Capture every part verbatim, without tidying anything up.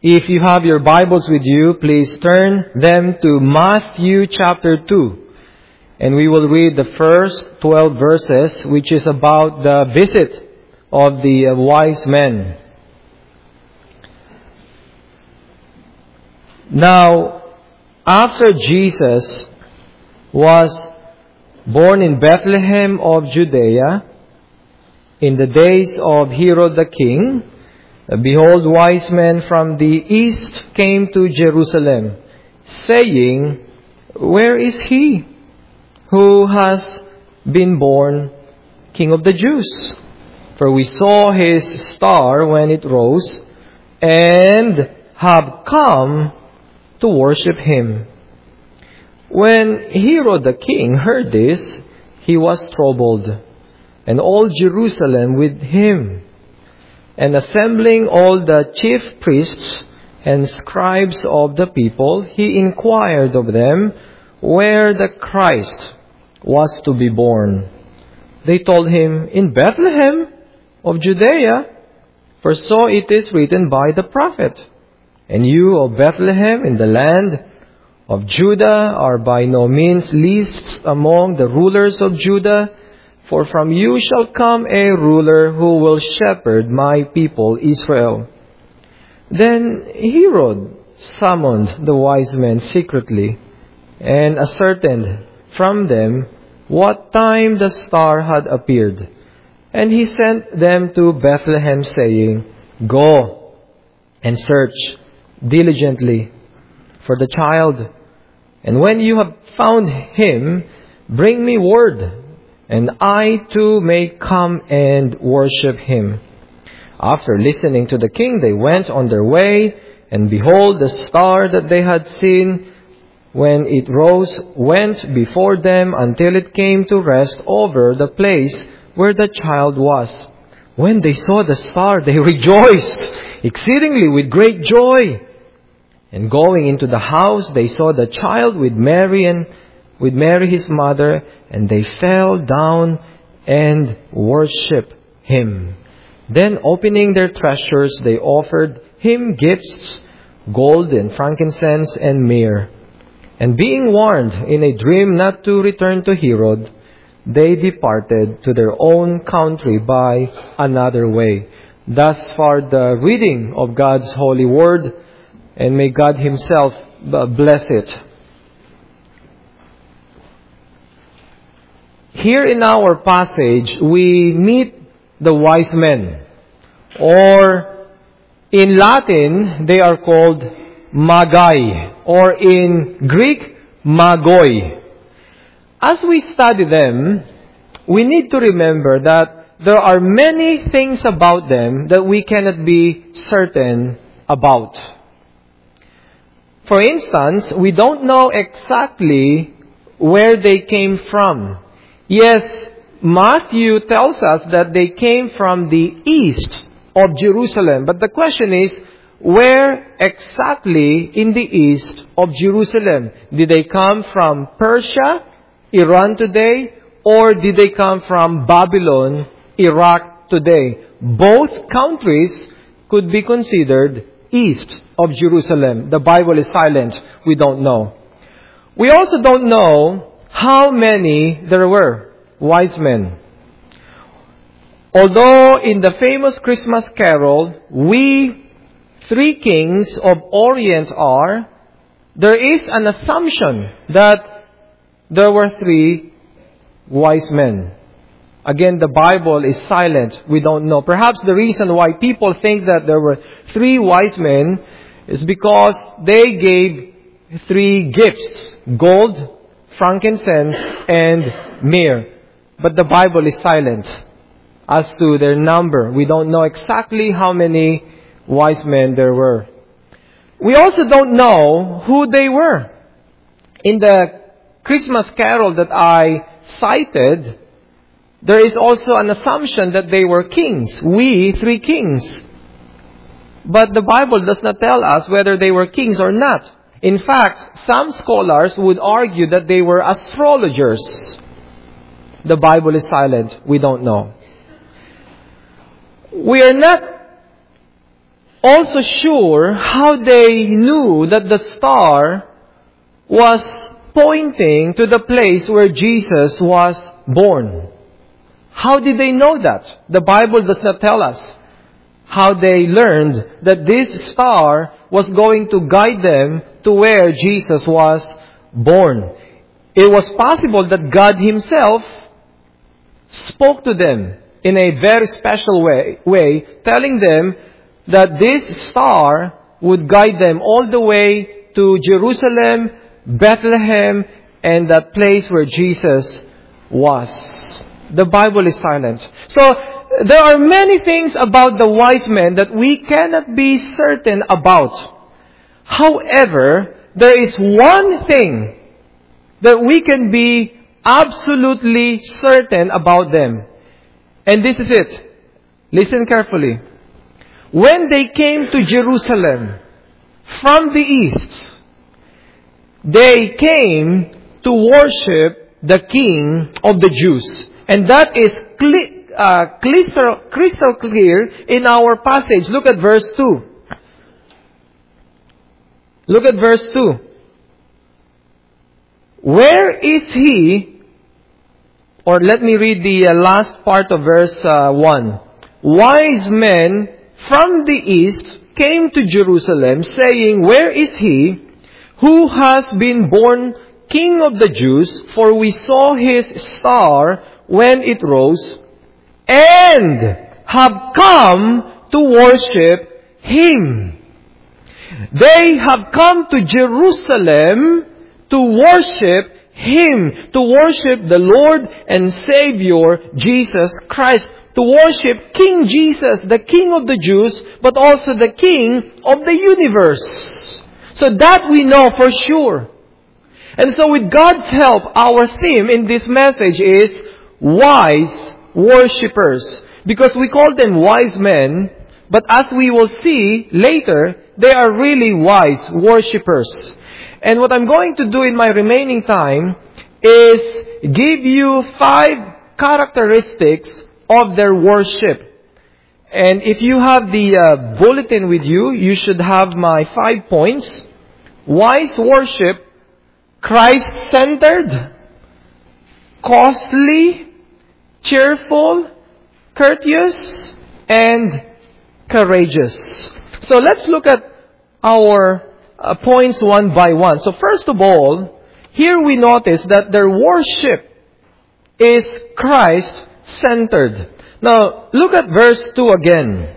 If you have your Bibles with you, please turn them to Matthew chapter two. And we will read the first twelve verses, which is about the visit of the wise men. Now, after Jesus was born in Bethlehem of Judea, in the days of Herod the king, behold, wise men from the east came to Jerusalem, saying, Where is he who has been born King of the Jews? For we saw his star when it rose, and have come to worship him. When Herod the king heard this, he was troubled, and all Jerusalem with him. And assembling all the chief priests and scribes of the people, he inquired of them where the Christ was to be born. They told him, In Bethlehem of Judea, for so it is written by the prophet. And you, O Bethlehem, in the land of Judah, are by no means least among the rulers of Judah, for from you shall come a ruler who will shepherd my people Israel. Then Herod summoned the wise men secretly, and ascertained from them what time the star had appeared. And he sent them to Bethlehem, saying, Go and search diligently for the child, and when you have found him, bring me word, and I too may come and worship him. After listening to the king, they went on their way, and behold, the star that they had seen when it rose went before them until it came to rest over the place where the child was. When they saw the star, they rejoiced exceedingly with great joy. And going into the house, they saw the child with Mary and with Mary his mother, and they fell down and worshipped him. Then, opening their treasures, they offered him gifts, gold and frankincense and myrrh. And being warned in a dream not to return to Herod, they departed to their own country by another way. Thus far the reading of God's holy word, and may God himself bless it. Here in our passage, we meet the wise men, or in Latin, they are called Magi, or in Greek, Magoi. As we study them, we need to remember that there are many things about them that we cannot be certain about. For instance, we don't know exactly where they came from. Yes, Matthew tells us that they came from the east of Jerusalem. But the question is, where exactly in the east of Jerusalem? Did they come from Persia, Iran today, or did they come from Babylon, Iraq today? Both countries could be considered east of Jerusalem. The Bible is silent. We don't know. We also don't know how many there were wise men. Although in the famous Christmas carol, we three kings of Orient are, there is an assumption that there were three wise men. Again, the Bible is silent. We don't know. Perhaps the reason why people think that there were three wise men is because they gave three gifts: gold, frankincense, and myrrh. But the Bible is silent as to their number. We don't know exactly how many wise men there were. We also don't know who they were. In the Christmas carol that I cited, there is also an assumption that they were kings. We, three kings. But the Bible does not tell us whether they were kings or not. In fact, some scholars would argue that they were astrologers. The Bible is silent. We don't know. We are not also sure how they knew that the star was pointing to the place where Jesus was born. How did they know that? The Bible does not tell us how they learned that this star was going to guide them to where Jesus was born. It was possible that God Himself spoke to them in a very special way, way, telling them that this star would guide them all the way to Jerusalem, Bethlehem, and that place where Jesus was. The Bible is silent. So, there are many things about the wise men that we cannot be certain about. However, there is one thing that we can be absolutely certain about them. And this is it. Listen carefully. When they came to Jerusalem from the east, they came to worship the King of the Jews. And that is clear. Uh, crystal, crystal clear in our passage. Look at verse two. Look at verse two. Where is He? Or let me read the uh, last part of verse uh, one. Wise men from the east came to Jerusalem, saying, Where is He who has been born King of the Jews? For we saw His star when it rose, and have come to worship Him. They have come to Jerusalem to worship Him, to worship the Lord and Savior Jesus Christ, to worship King Jesus, the King of the Jews, but also the King of the universe. So that we know for sure. And so with God's help, our theme in this message is wise worshippers. Because we call them wise men, but as we will see later, they are really wise worshippers. And what I'm going to do in my remaining time is give you five characteristics of their worship. And if you have the uh, bulletin with you, you should have my five points. Wise worship, Christ-centered, costly, cheerful, courteous, and courageous. So let's look at our uh, points one by one. So first of all, here we notice that their worship is Christ-centered. Now, look at verse two again.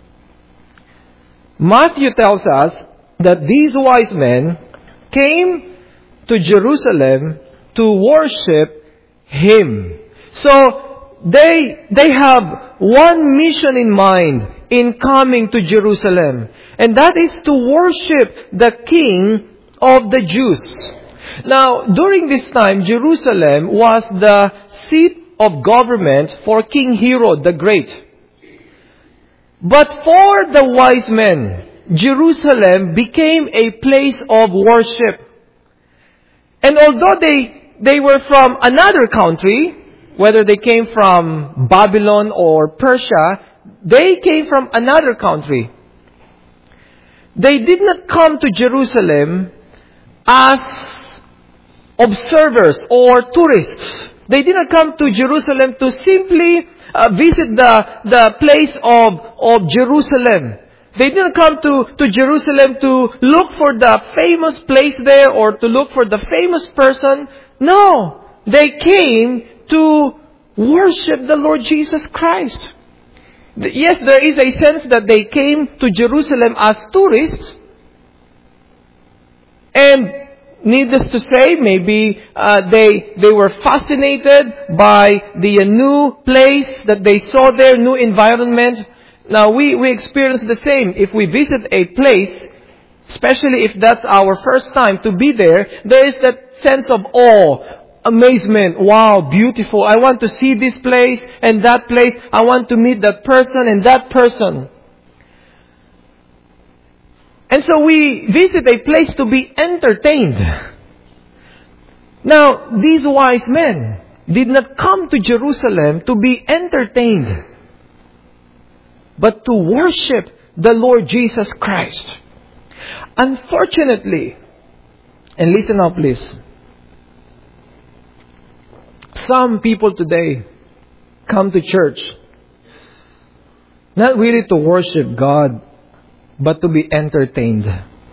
Matthew tells us that these wise men came to Jerusalem to worship Him. So, They, they have one mission in mind in coming to Jerusalem. And that is to worship the King of the Jews. Now, during this time, Jerusalem was the seat of government for King Herod the Great. But for the wise men, Jerusalem became a place of worship. And although they, they were from another country, whether they came from Babylon or Persia, they came from another country. They did not come to Jerusalem as observers or tourists. They did not come to Jerusalem to simply uh, visit the, the place of, of Jerusalem. They didn't come to, to Jerusalem to look for the famous place there or to look for the famous person. No, they came to worship the Lord Jesus Christ. Yes, there is a sense that they came to Jerusalem as tourists. And needless to say, maybe uh, they they were fascinated by the uh, new place that they saw there, new environment. Now, we, we experience the same. If we visit a place, especially if that's our first time to be there, there is that sense of awe, amazement. Wow, beautiful. I want to see this place and that place. I want to meet that person and that person. And so we visit a place to be entertained. Now, these wise men did not come to Jerusalem to be entertained, but to worship the Lord Jesus Christ. Unfortunately, and listen now please, some people today come to church not really to worship God, but to be entertained.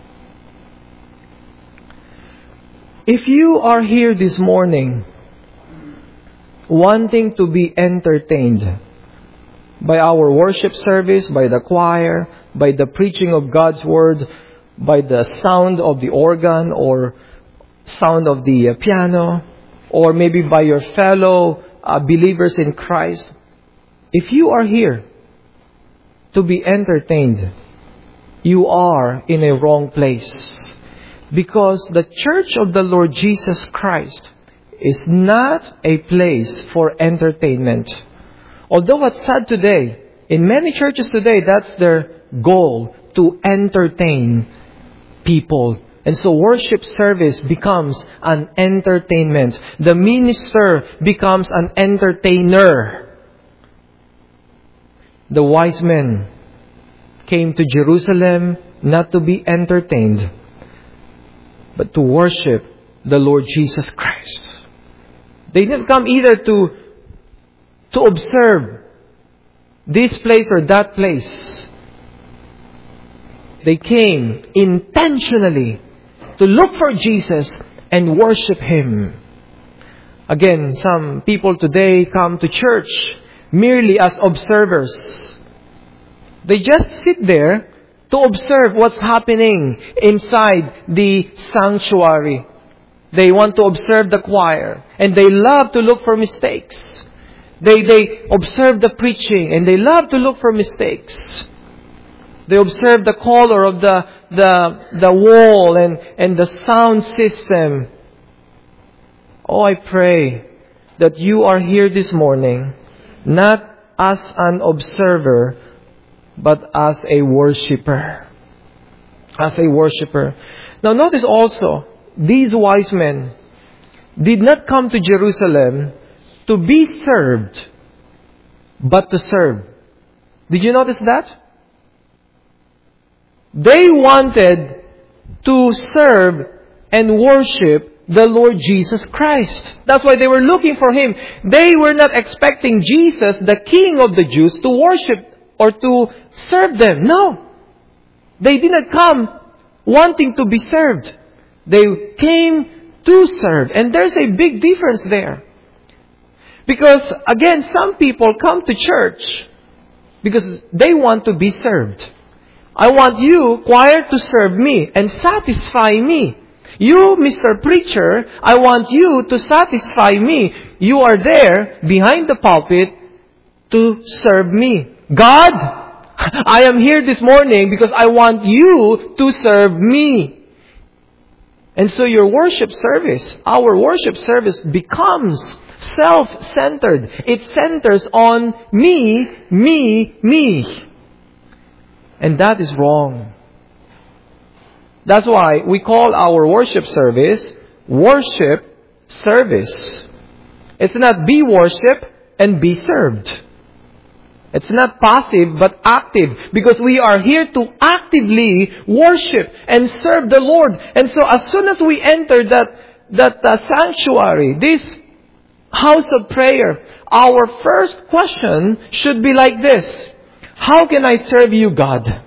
If you are here this morning wanting to be entertained by our worship service, by the choir, by the preaching of God's Word, by the sound of the organ or sound of the uh, piano, or maybe by your fellow uh, believers in Christ, if you are here to be entertained, you are in a wrong place. Because the church of the Lord Jesus Christ is not a place for entertainment. Although what's sad today, in many churches today, that's their goal, to entertain people. And so worship service becomes an entertainment. The minister becomes an entertainer. The wise men came to Jerusalem not to be entertained, but to worship the Lord Jesus Christ. They didn't come either to, to observe this place or that place. They came intentionally to look for Jesus and worship Him. Again, some people today come to church merely as observers. They just sit there to observe what's happening inside the sanctuary. They want to observe the choir, and they love to look for mistakes. They, they observe the preaching, and they love to look for mistakes. They observe the color of the, the, the wall and, and the sound system. Oh, I pray that you are here this morning, not as an observer, but as a worshipper. As a worshipper. Now notice also, these wise men did not come to Jerusalem to be served, but to serve. Did you notice that? They wanted to serve and worship the Lord Jesus Christ. That's why they were looking for Him. They were not expecting Jesus, the King of the Jews, to worship or to serve them. No. They did not come wanting to be served. They came to serve. And there's a big difference there. Because, again, some people come to church because they want to be served. I want you, choir, to serve me and satisfy me. You, Mister Preacher, I want you to satisfy me. You are there behind the pulpit to serve me. God, I am here this morning because I want you to serve me. And so your worship service, our worship service becomes self-centered. It centers on me, me, me. And that is wrong. That's why we call our worship service worship service. It's not be worship and be served. It's not passive but active, because we are here to actively worship and serve the Lord. And so as soon as we enter that, that uh, sanctuary, this house of prayer, our first question should be like this: how can I serve you, God?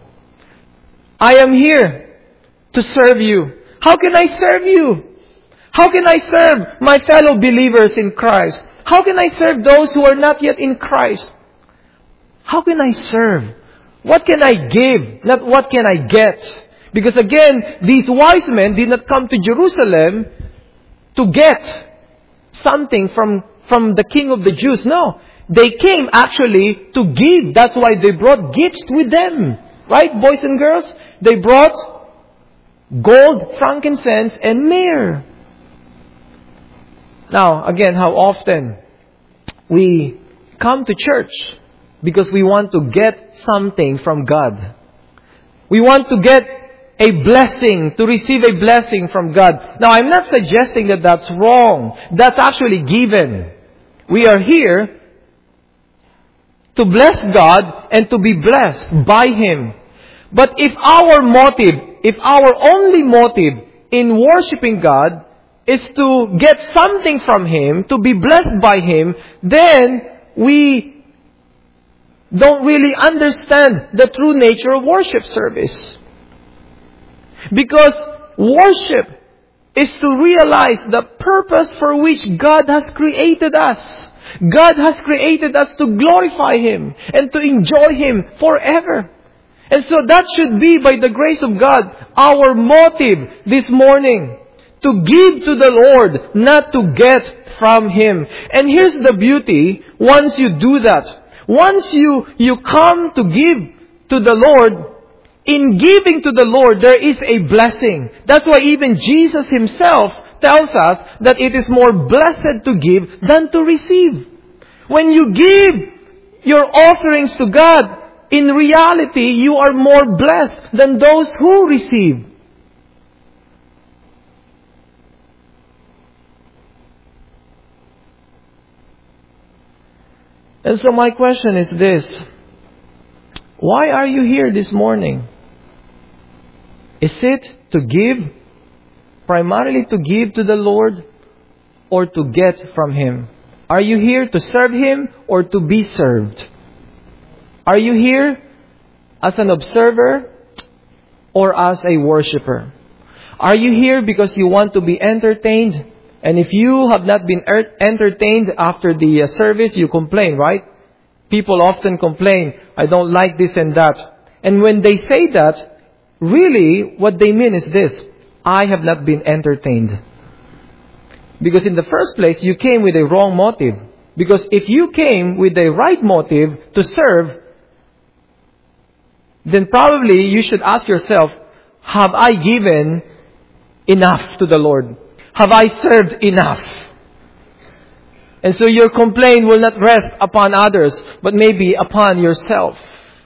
I am here to serve you. How can I serve you? How can I serve my fellow believers in Christ? How can I serve those who are not yet in Christ? How can I serve? What can I give? Not what can I get? Because again, these wise men did not come to Jerusalem to get something from, from the King of the Jews. No. They came actually to give. That's why they brought gifts with them. Right, boys and girls? They brought gold, frankincense, and myrrh. Now, again, how often we come to church because we want to get something from God. We want to get a blessing, to receive a blessing from God. Now, I'm not suggesting that that's wrong. That's actually given. We are here to bless God and to be blessed by Him. But if our motive, if our only motive in worshiping God is to get something from Him, to be blessed by Him, then we don't really understand the true nature of worship service. Because worship is to realize the purpose for which God has created us. God has created us to glorify Him and to enjoy Him forever. And so that should be, by the grace of God, our motive this morning. To give to the Lord, not to get from Him. And here's the beauty, once you do that, once you, you come to give to the Lord, in giving to the Lord, there is a blessing. That's why even Jesus Himself tells us that it is more blessed to give than to receive. When you give your offerings to God, in reality, you are more blessed than those who receive. And so my question is this: why are you here this morning? Is it to give, primarily to give to the Lord, or to get from Him? Are you here to serve Him or to be served? Are you here as an observer or as a worshiper? Are you here because you want to be entertained? And if you have not been er- entertained after the uh, service, you complain, right? People often complain, I don't like this and that. And when they say that, really what they mean is this: I have not been entertained. Because in the first place, you came with a wrong motive. Because if you came with the right motive to serve, then probably you should ask yourself, have I given enough to the Lord? Have I served enough? And so your complaint will not rest upon others, but maybe upon yourself.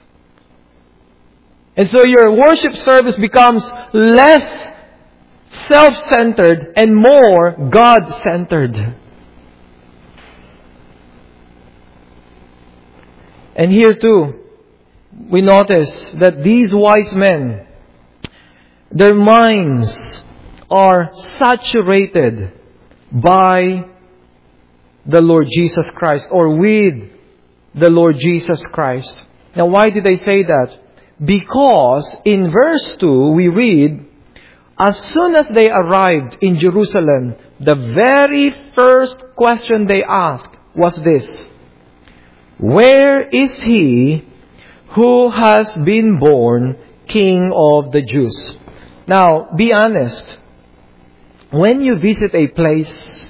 And so your worship service becomes less self-centered and more God-centered. And here too, we notice that these wise men, their minds are saturated by the Lord Jesus Christ, or with the Lord Jesus Christ. Now, why did I say that? Because in verse two, we read, as soon as they arrived in Jerusalem, the very first question they asked was this: where is He who has been born King of the Jews? Now, be honest. When you visit a place,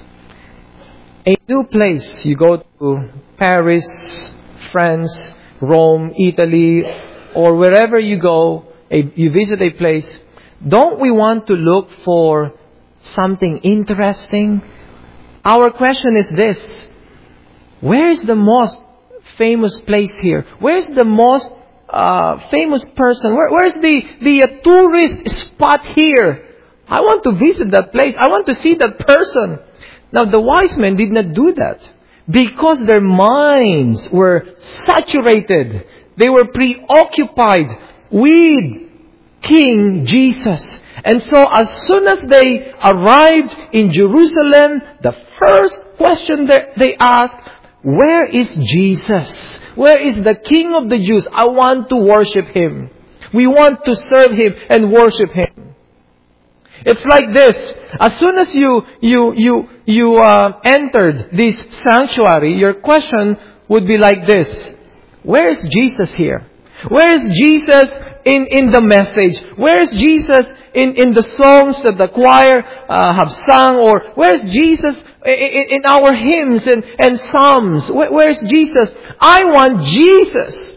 a new place, you go to Paris, France, Rome, Italy, or wherever you go, a, you visit a place, don't we want to look for something interesting? Our question is this: where is the most famous place here? Where's the most uh, famous person? Where, where's the, the uh, tourist spot here? I want to visit that place. I want to see that person. Now, the wise men did not do that because their minds were saturated. They were preoccupied with King Jesus. And so as soon as they arrived in Jerusalem, the first question that they asked, where is Jesus? Where is the King of the Jews? I want to worship Him. We want to serve Him and worship Him. It's like this. As soon as you you you you uh, entered this sanctuary, your question would be like this: where is Jesus here? Where is Jesus in, in the message? Where is Jesus in, in the songs that the choir uh, have sung? Or where is Jesus in, in our hymns and, and psalms? Where, where is Jesus? I want Jesus.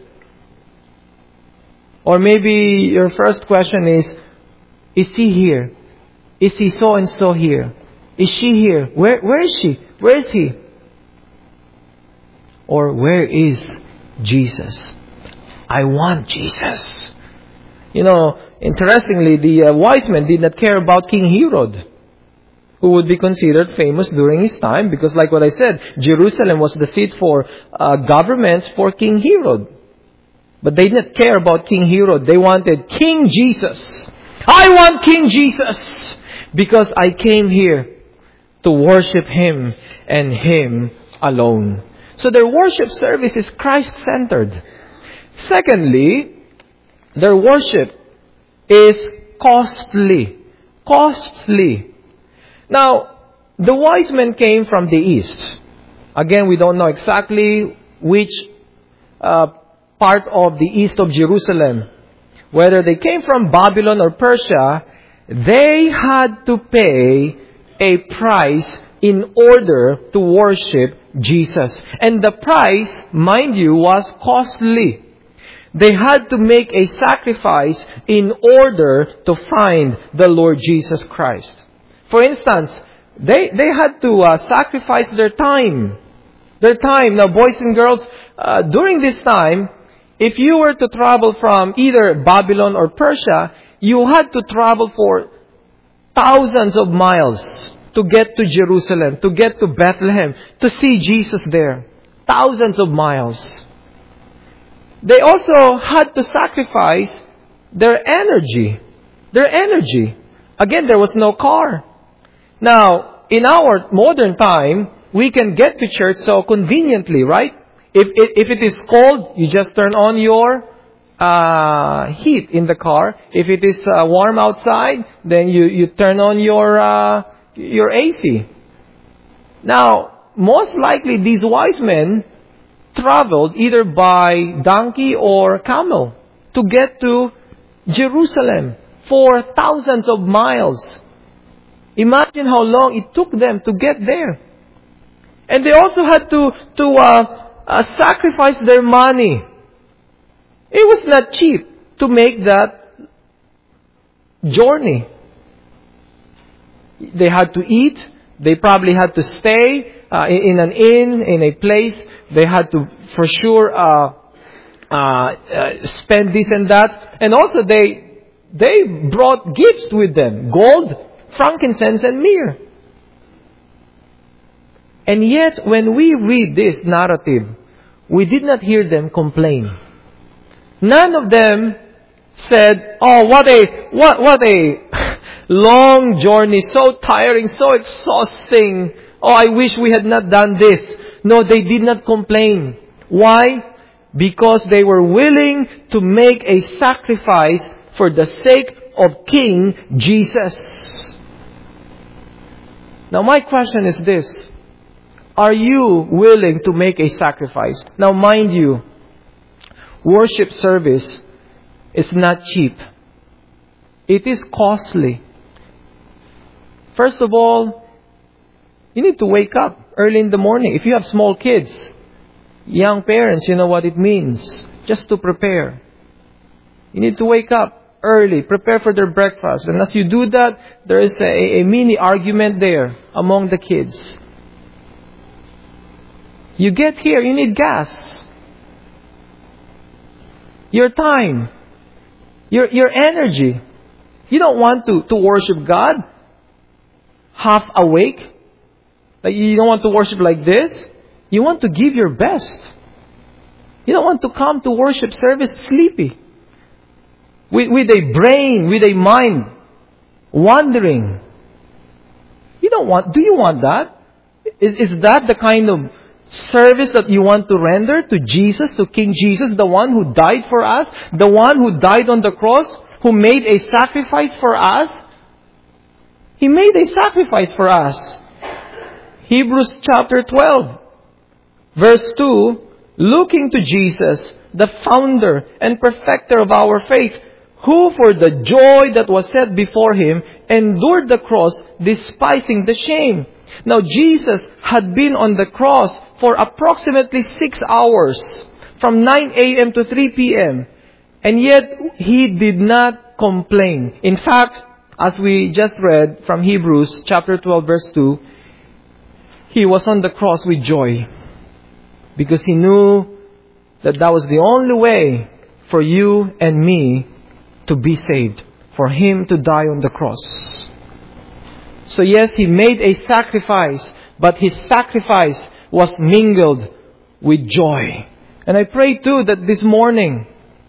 Or maybe your first question is, is He here? Is He so and so here? Is she here? Where where is she? Where is he? Or where is Jesus? I want Jesus. You know, interestingly, the uh, wise men did not care about King Herod, who would be considered famous during his time, because like what I said, Jerusalem was the seat for uh, government for King Herod. But they didn't care about King Herod. They wanted King Jesus. I want King Jesus because I came here to worship Him and Him alone. So their worship service is Christ-centered. Secondly, their worship is costly. Costly. Now, the wise men came from the east. Again, we don't know exactly which uh, part of the east of Jerusalem. Whether they came from Babylon or Persia, they had to pay a price in order to worship Jesus. And the price, mind you, was costly. They had to make a sacrifice in order to find the Lord Jesus Christ. For instance, they, they had to uh, sacrifice their time. Their time. Now, boys and girls, uh, during this time, if you were to travel from either Babylon or Persia, you had to travel for thousands of miles to get to Jerusalem, to get to Bethlehem, to see Jesus there. Thousands of miles. They also had to sacrifice their energy. Their energy. Again, there was no car. Now, in our modern time, we can get to church so conveniently, right? If, if, if it is cold, you just turn on your uh, heat in the car. If it is uh, warm outside, then you, you turn on your, uh, your A C. Now, most likely these wise men traveled either by donkey or camel to get to Jerusalem for thousands of miles. Imagine how long it took them to get there. And they also had to, to uh, uh, sacrifice their money. It was not cheap to make that journey. They had to eat. They probably had to stay uh, in an inn, in a place. They had to, for sure, uh, uh, uh, spend this and that. And also they, they brought gifts with them. Gold, frankincense, and myrrh. And yet, when we read this narrative, we did not hear them complain. None of them said, "Oh, what a, what, what a long journey, so tiring, so exhausting. Oh, I wish we had not done this." No, they did not complain. Why? Because they were willing to make a sacrifice for the sake of King Jesus. Now, my question is this. Are you willing to make a sacrifice? Now, mind you, worship service is not cheap. It is costly. First of all, you need to wake up early in the morning. If you have small kids, young parents, you know what it means. Just to prepare. You need to wake up early, prepare for their breakfast. And as you do that, there is a, a mini argument there among the kids. You get here, you need gas. Your time. Your, your energy. You don't want to, to worship God half awake. Like you don't want to worship like this. You want to give your best. You don't want to come to worship service sleepy. With, with a brain, with a mind wandering. You don't want, do you want that? Is, is that the kind of service that you want to render to Jesus, to King Jesus, the one who died for us, the one who died on the cross, who made a sacrifice for us? He made a sacrifice for us. Hebrews chapter twelve, verse two, looking to Jesus, the founder and perfecter of our faith, who for the joy that was set before Him endured the cross, despising the shame. Now, Jesus had been on the cross for approximately six hours, from nine a.m. to three p.m. And yet, He did not complain. In fact, as we just read from Hebrews chapter twelve, verse two, He was on the cross with joy. Because He knew that that was the only way for you and me to be saved. For Him to die on the cross. So yes, He made a sacrifice, but His sacrifice was mingled with joy. And I pray too that this morning,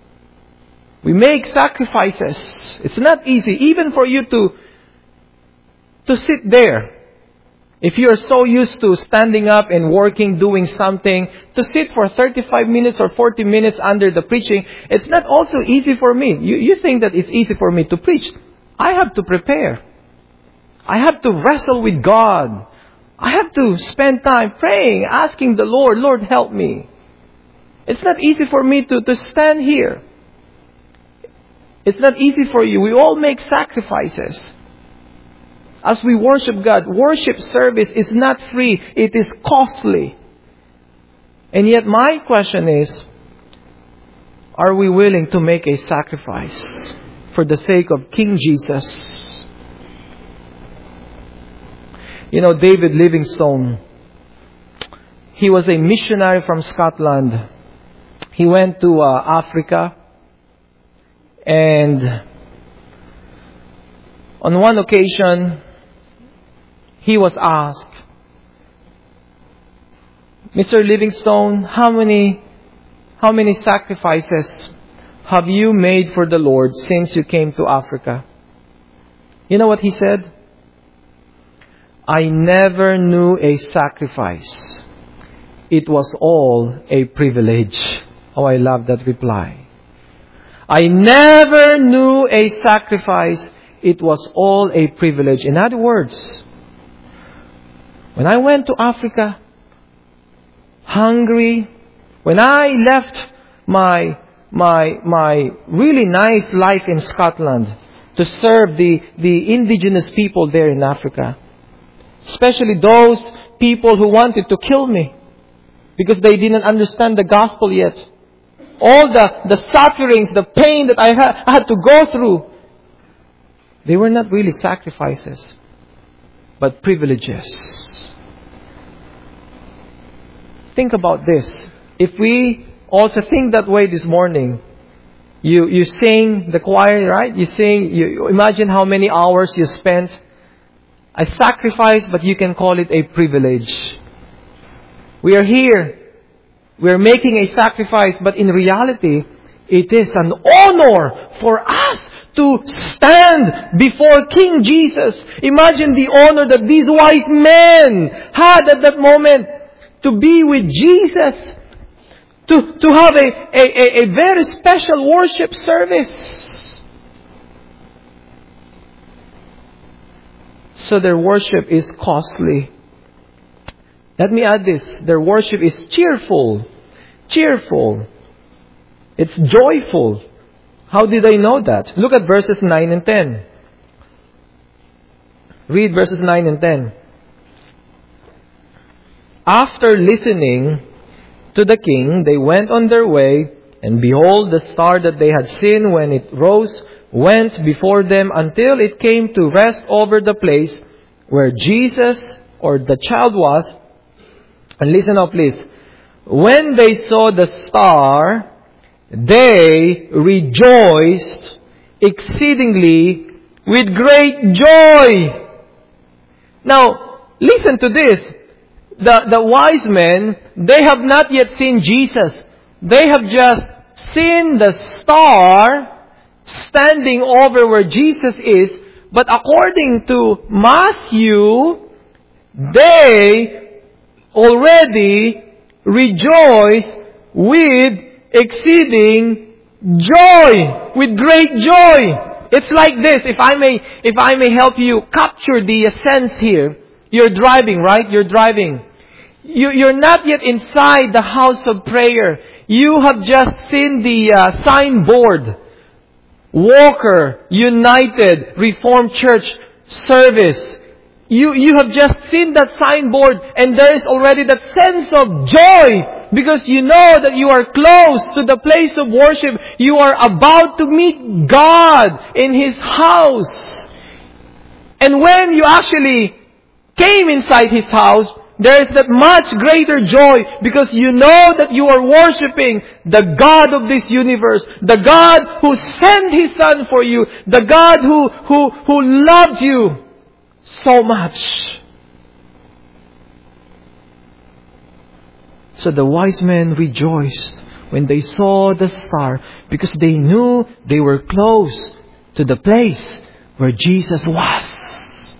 We make sacrifices. It's not easy, even for you to, to sit there. If you are so used to standing up and working, doing something, to sit for thirty-five minutes or forty minutes under the preaching, it's not also easy for me. You, you think that it's easy for me to preach. I have to prepare. I have to wrestle with God. I have to spend time praying, asking the Lord, Lord, help me. It's not easy for me to, to stand here. It's not easy for you. We all make sacrifices. As we worship God, worship service is not free. It is costly. And yet my question is, are we willing to make a sacrifice for the sake of King Jesus? You know, David Livingstone, he was a missionary from Scotland. He went to uh, Africa. And on one occasion, he was asked, Mister Livingstone, how many, how many sacrifices have you made for the Lord since you came to Africa? You know what he said? I never knew a sacrifice. It was all a privilege. Oh, I love that reply. I never knew a sacrifice. It was all a privilege. In other words, when I went to Africa, hungry, when I left my, my, my really nice life in Scotland to serve the, the indigenous people there in Africa, especially those people who wanted to kill me because they didn't understand the gospel yet. All the, the sufferings, the pain that I, ha- I had to go through, they were not really sacrifices, but privileges. Think about this. If we also think that way this morning, you, you sing the choir, right? You sing, you imagine how many hours you spent. A sacrifice, but you can call it a privilege. We are here. We are making a sacrifice, but in reality, it is an honor for us to stand before King Jesus. Imagine the honor that these wise men had at that moment to be with Jesus, to, to have a, a, a very special worship service. So their worship is costly. Let me add this. Their worship is cheerful. Cheerful. It's joyful. How did I know that? Look at verses nine and ten. Read verses nine and ten. After listening to the king, they went on their way, and behold, the star that they had seen when it rose went before them until it came to rest over the place where Jesus or the child was. And listen now, please. When they saw the star, they rejoiced exceedingly with great joy. Now, listen to this. The, the wise men, they have not yet seen Jesus. They have just seen the star standing over where Jesus is. But according to Matthew, they already rejoice with exceeding joy, with great joy. It's like this. If I may, if I may help you capture the sense here. You're driving, right? You're driving. You, you're not yet inside the house of prayer. You have just seen the uh, signboard. Walker United Reformed Church service. You, you have just seen that signboard, and there is already that sense of joy because you know that you are close to the place of worship. You are about to meet God in His house. And when you actually came inside His house, there is that much greater joy because you know that you are worshiping the God of this universe, the God who sent His Son for you, the God who, who, who loved you so much. So the wise men rejoiced when they saw the star, because they knew they were close to the place where Jesus was.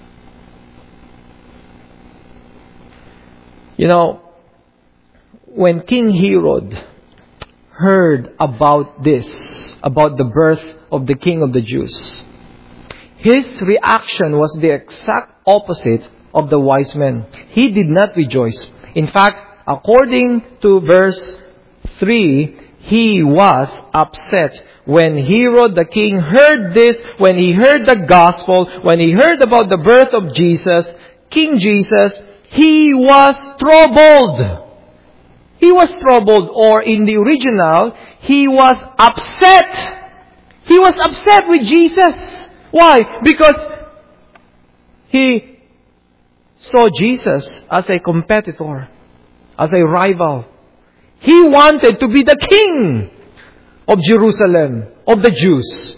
You know, when King Herod heard about this, about the birth of the King of the Jews, his reaction was the exact opposite of the wise men. He did not rejoice. In fact, according to verse three, he was upset. When Herod the king heard this, when he heard the gospel, when he heard about the birth of Jesus, King Jesus, he was troubled. He was troubled, or in the original, he was upset. He was upset with Jesus. Why? Because he saw Jesus as a competitor, as a rival. He wanted to be the king of Jerusalem, of the Jews.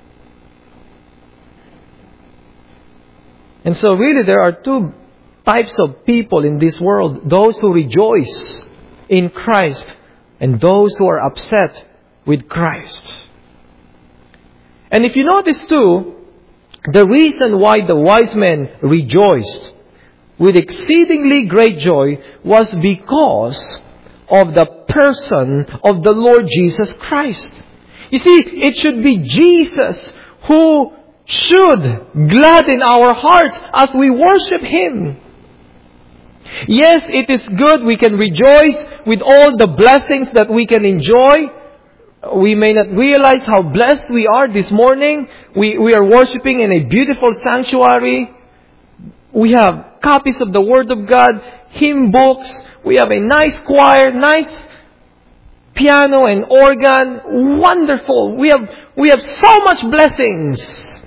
And so really there are two types of people in this world. Those who rejoice in Christ and those who are upset with Christ. And if you notice too, the reason why the wise men rejoiced with exceedingly great joy was because of the person of the Lord Jesus Christ. You see, it should be Jesus who should gladden our hearts as we worship Him. Yes, it is good. We can rejoice with all the blessings that we can enjoy. We may not realize how blessed we are this morning. We, we are worshiping in a beautiful sanctuary. We have copies of the Word of God, hymn books. We have a nice choir, nice piano and organ. Wonderful. We have, we have so much blessings.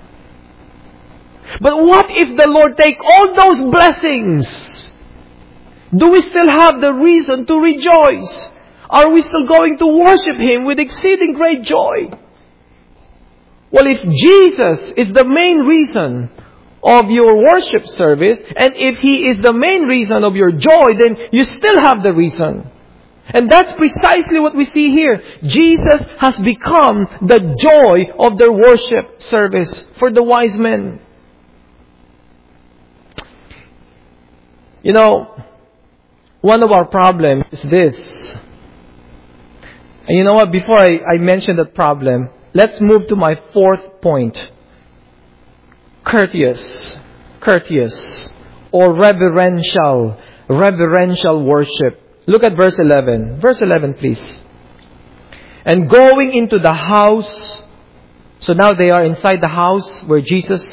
But what if the Lord take all those blessings? Do we still have the reason to rejoice? Are we still going to worship Him with exceeding great joy? Well, if Jesus is the main reason of your worship service, and if He is the main reason of your joy, then you still have the reason. And that's precisely what we see here. Jesus has become the joy of their worship service for the wise men. You know, one of our problems is this. And you know what? Before I, I mention that problem, let's move to my fourth point. Courteous. Courteous. Or reverential. Reverential worship. Look at verse eleven. Verse eleven, please. And going into the house. So now they are inside the house where Jesus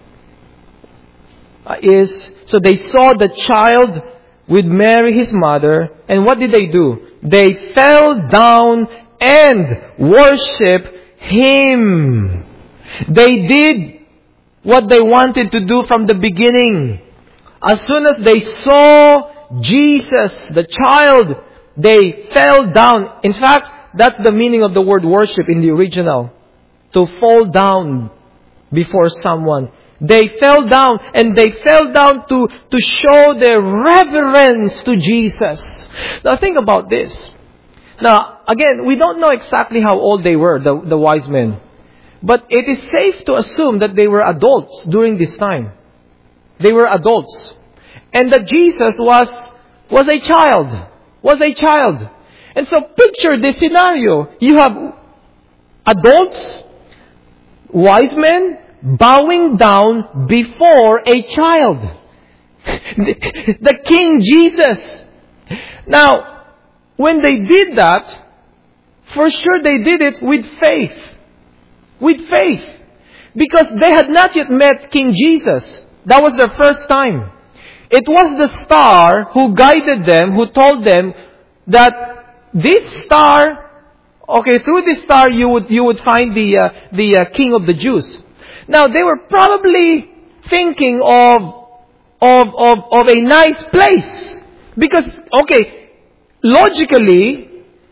is. So they saw the child with Mary his mother. And what did they do? They fell down and worshipped Him. They did what they wanted to do from the beginning. As soon as they saw Jesus, the child, they fell down. In fact, that's the meaning of the word worship in the original. To fall down before someone. They fell down, and they fell down to, to show their reverence to Jesus. Now think about this. Now, again, we don't know exactly how old they were, the, the wise men. But it is safe to assume that they were adults during this time. They were adults. And that Jesus was, was a child. Was a child. And so picture this scenario. You have adults, wise men, bowing down before a child. the, the King Jesus. Now, when they did that, for sure they did it with faith. With faith. Because they had not yet met King Jesus. That was their first time. It was the star who guided them, who told them that this star, okay, through this star you would you would find the uh, the uh, King of the Jews. Now they were probably thinking of of of of a nice place, because okay, logically,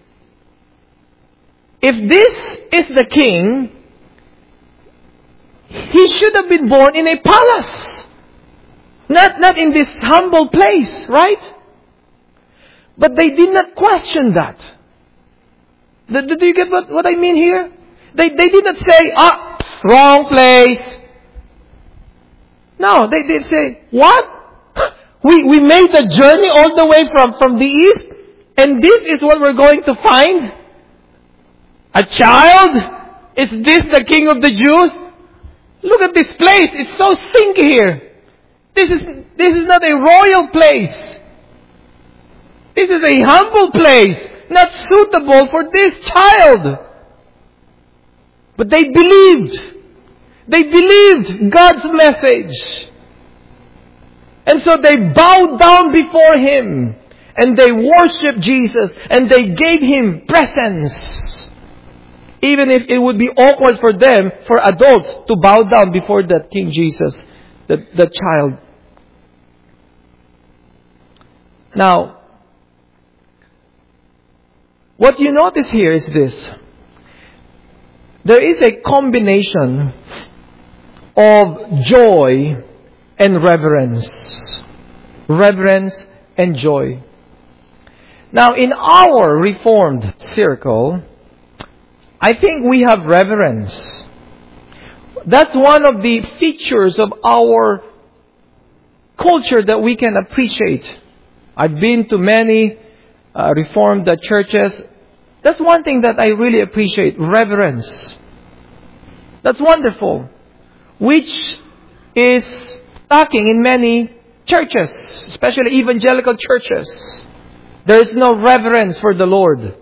if this is the king, he should have been born in a palace. Not, not in this humble place, right? But they did not question that. Do, do you get what, what I mean here? They, they did not say, ah, wrong place. No, they did say, what? We, we made the journey all the way from, from the east, and this is what we're going to find? A child? Is this the king of the Jews? Look at this place. It's so stinky here. This is, this is not a royal place. This is a humble place, not suitable for this child. But they believed. They believed God's message. And so they bowed down before Him. And they worshipped Jesus. And they gave Him presents. Even if it would be awkward for them, for adults, to bow down before that King Jesus, the, the child. Now, what you notice here is this. There is a combination of joy and reverence. Reverence and joy. Now, in our Reformed circle, I think we have reverence. That's one of the features of our culture that we can appreciate. I've been to many uh, Reformed uh, churches. That's one thing that I really appreciate, reverence. That's wonderful. Which is lacking in many churches, especially evangelical churches. There is no reverence for the Lord.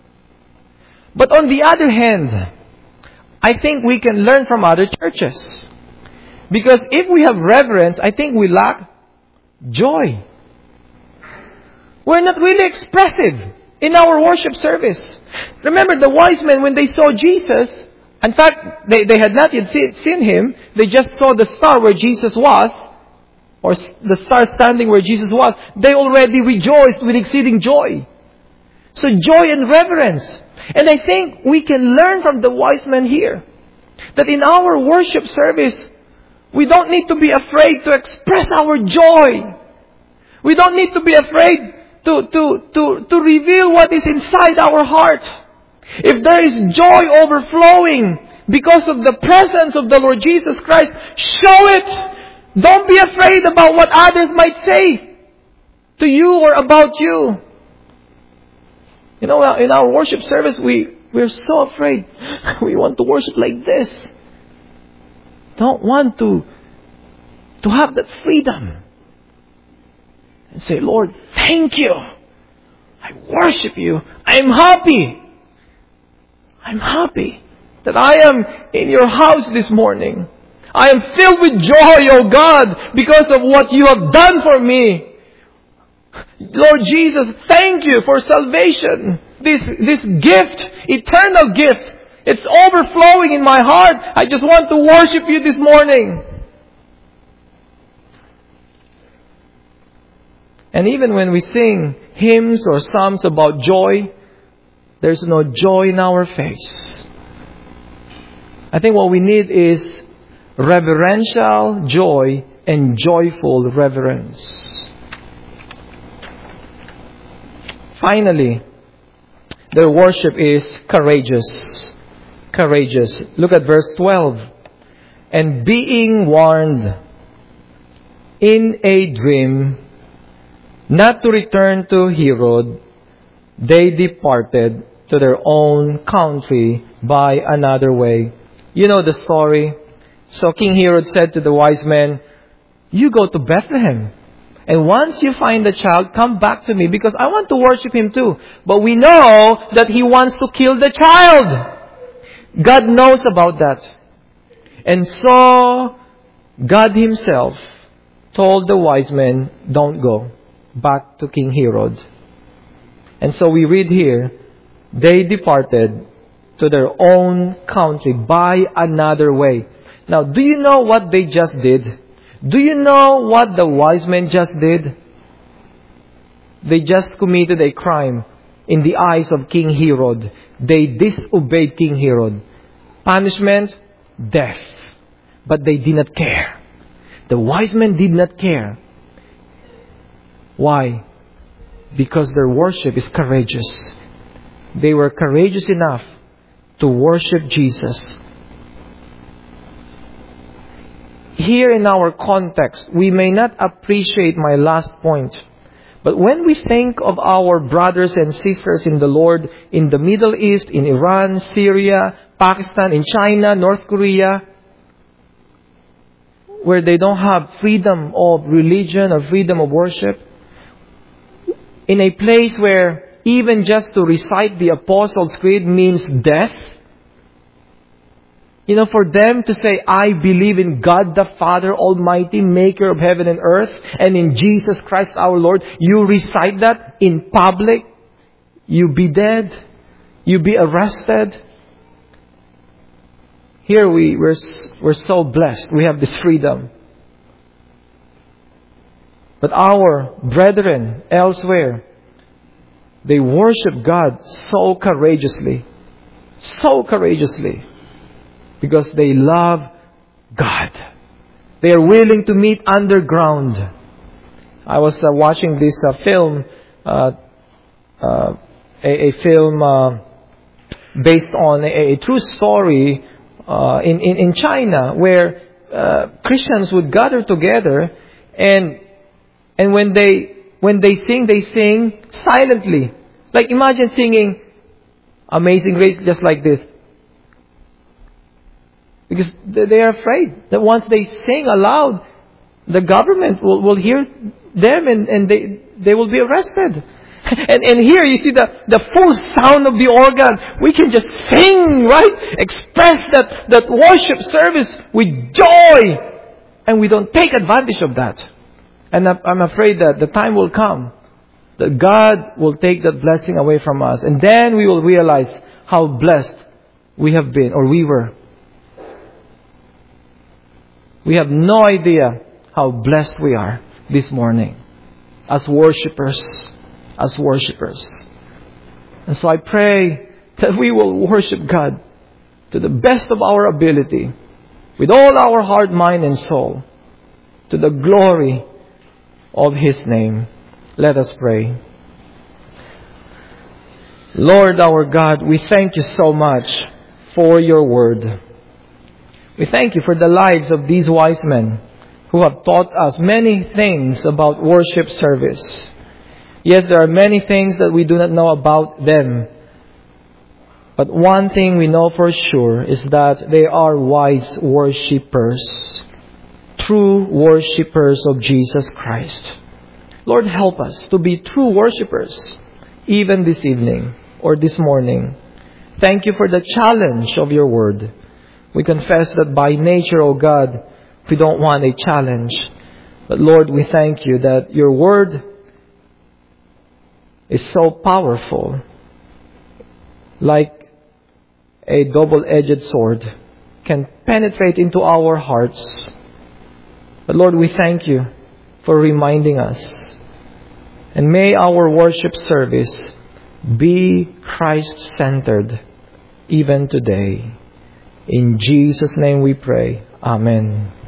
But on the other hand, I think we can learn from other churches. Because if we have reverence, I think we lack joy. We're not really expressive in our worship service. Remember the wise men, when they saw Jesus, in fact, they, they had not yet see, seen Him. They just saw the star where Jesus was, or the star standing where Jesus was. They already rejoiced with exceeding joy. So joy and reverence. And I think we can learn from the wise men here that in our worship service, we don't need to be afraid to express our joy. We don't need to be afraid to, to, to, to reveal what is inside our heart. If there is joy overflowing because of the presence of the Lord Jesus Christ, show it. Don't be afraid about what others might say to you or about you. You know, in our worship service, we, we're so afraid. We want to worship like this. Don't want to, to have that freedom. And say, Lord, thank you. I worship you. I'm happy. I'm happy that I am in your house this morning. I am filled with joy, O God, because of what you have done for me. Lord Jesus, thank you for salvation. This, this gift, eternal gift, it's overflowing in my heart. I just want to worship you this morning. And even when we sing hymns or psalms about joy, there's no joy in our face. I think what we need is reverential joy and joyful reverence. Finally, their worship is courageous. Courageous. Look at verse twelve. And being warned in a dream not to return to Herod, they departed to their own country by another way. You know the story. So King Herod said to the wise men, you go to Bethlehem. And once you find the child, come back to me because I want to worship him too. But we know that he wants to kill the child. God knows about that. And so God Himself told the wise men, don't go back to King Herod. And so we read here, they departed to their own country by another way. Now, do you know what they just did? Do you know what the wise men just did? They just committed a crime in the eyes of King Herod. They disobeyed King Herod. Punishment, death. But they did not care. The wise men did not care. Why? Because their worship is courageous. they were courageous enough to worship Jesus. Here in our context, we may not appreciate my last point. But when we think of our brothers and sisters in the Lord in the Middle East, in Iran, Syria, Pakistan, in China, North Korea, where they don't have freedom of religion or freedom of worship, in a place where even just to recite the Apostles' Creed means death, you know, for them to say, I believe in God the Father Almighty, maker of heaven and earth, and in Jesus Christ our Lord, you recite that in public, you be dead, you be arrested. Here we, we're, we're so blessed. We have this freedom. But our brethren elsewhere, they worship God so courageously. So courageously. Because they love God. They are willing to meet underground. I was uh, watching this uh, film, uh, uh, a, a film uh, based on a, a true story uh, in, in, in China, where uh, Christians would gather together, and and when they when they sing, they sing silently. Like imagine singing Amazing Grace just like this. Because they are afraid that once they sing aloud, the government will, will hear them and, and they, they will be arrested. And, and here you see the, the full sound of the organ. We can just sing, right? Express that, that worship service with joy. And we don't take advantage of that. And I'm afraid that the time will come that God will take that blessing away from us. And then we will realize how blessed we have been, or we were. We have no idea how blessed we are this morning as worshippers, as worshippers. And so I pray that we will worship God to the best of our ability, with all our heart, mind, and soul, to the glory of His name. Let us pray. Lord our God, we thank You so much for Your word. We thank You for the lives of these wise men who have taught us many things about worship service. Yes, there are many things that we do not know about them. But one thing we know for sure is that they are wise worshippers. True worshippers of Jesus Christ. Lord, help us to be true worshippers even this evening or this morning. Thank You for the challenge of Your word. We confess that by nature, O God, we don't want a challenge. But Lord, we thank You that Your word is so powerful, like a double-edged sword, can penetrate into our hearts. But Lord, we thank You for reminding us. And may our worship service be Christ-centered even today. In Jesus' name we pray. Amen.